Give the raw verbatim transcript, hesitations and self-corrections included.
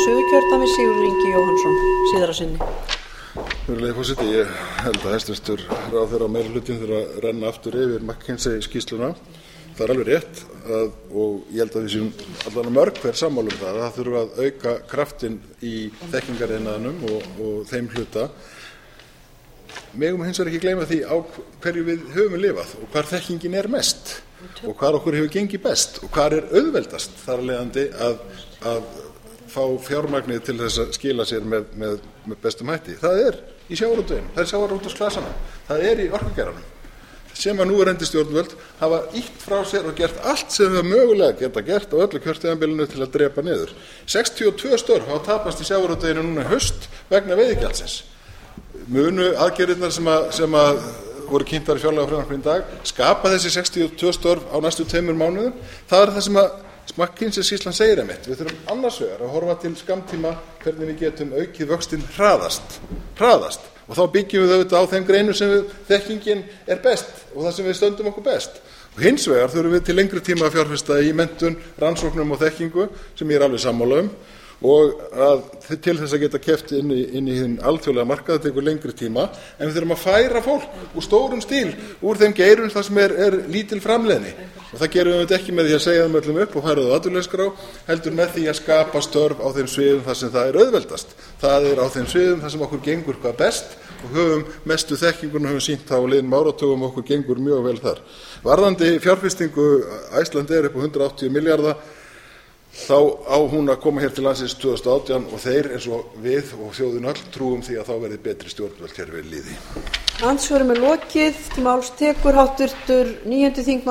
Suðurkjördæmi Sigurður Ingi Jóhannsson, síðara sinni. Virðulegi forseti, ég held að hæstvirtur ráðherra og meirihlutinn þurfa að renna aftur yfir McKinsey skýrsluna. Það er alveg rétt að, og ég held að við séum allan mörg hver sammála um það, að það þurfa að auka kraftinn í þekkingariðnaðinum og, og þeim hluta. Megum hins vegar ekki gleyma því á hverju við höfum lifað og hvar þekkingin er mest og hvar okkur hefur gengið best og hvar er auðveldast þar af leiðandi að, að fá fjármagnið til þess að skila sér með, með, með bestum hætti. Það er í sjávarútveginum, það er sjávarútvegsklasanum, það er í orkugeiranum sem að núverandi stjórnvöld hafa ýtt frá sér og gert allt sem þau mögulega geta gert á öllu kjörtímabilinu til að drepa niður. sextíu og tvö störf hafa tapast í sjávarútveginu núna í haust vegna veiðigjaldsins. Munu aðgerðirnar sem að, sem að voru kynntar í fjárlagafrumvarpinu í dag skapa þessi sextíu og tvö störf á næstu tveimur mánuðum. Það er það sem að McKinsey skýrslan segir einmitt. Við þurfum annars vegar að horfa til skammtíma hvernig við getum aukið vöxtinn hraðast, hraðast. Og þá byggjum við auðvitað á þeim greinum sem við, þekkingin er best og það sem við stöndum okkur best. Og hins vegar þurfum við til lengri tíma að fjárfesta í menntun, rannsóknum og þekkingu sem ég er alveg sammála um og að til þess að geta keppt inn í, inn í hinn alþjóðlega markað það tekur lengri tíma en við þurfum að færa fólk úr stórum stíl úr þeim geirum þar sem er, er lítil framleiðni og það gerum við ekki með því að segja þeim öllum upp og færa það á atvinnuleysisskrá heldur með því að skapa störf á þeim sviðum þar sem það er auðveldast. Það er á þeim sviðum þar sem okkur gengur hvað best og höfum mestu þekkinguna og höfum sýnt á liðnum áratugum okkur gengur mjög vel þar. Varðandi fjárfestingu Icelandair upp á hundrað áttatíu milljarða þá á hún að koma hér til landsins tvö þúsund og átján og þeir eins og við og þjóðin öll trúum því að þá verði betri stjórnvöld hér við lýði. Andsvörum er lokið. Til máls tekur háttvirtur níundi þingmaður